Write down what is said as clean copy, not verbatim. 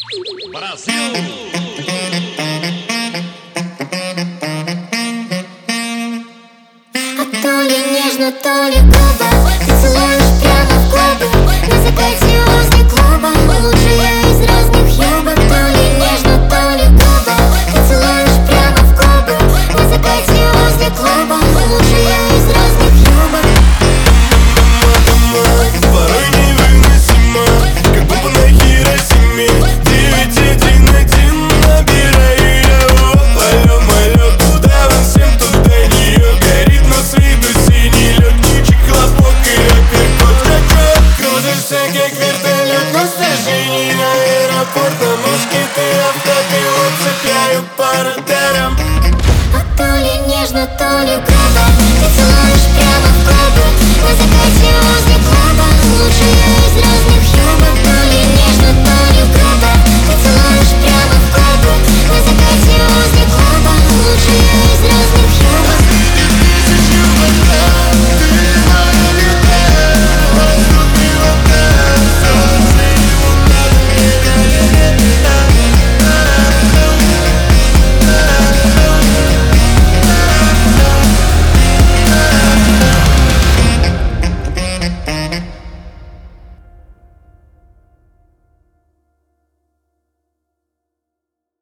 Бразил! А то ли нежно, то ли грубо ты целуешь прямо в губы. На закате возле клуба мы лучшие из разных юбок. То ли нежно, то ли грубо ты целуешь прямо в губы. На закате возле клуба мы лучшие из разных юбок. Порой невыносимо, как бомба на Хиросиме. 911 набираю его. Алло, малё, куда вам всем туда нее? Горит, но с виду синий лед, птичий хлопок и апперкот. Кружишься, как вертолет на снижении аэропорт. На ножке ты автопилот, цепляю по радарам. А то ли нежно, то ли грубо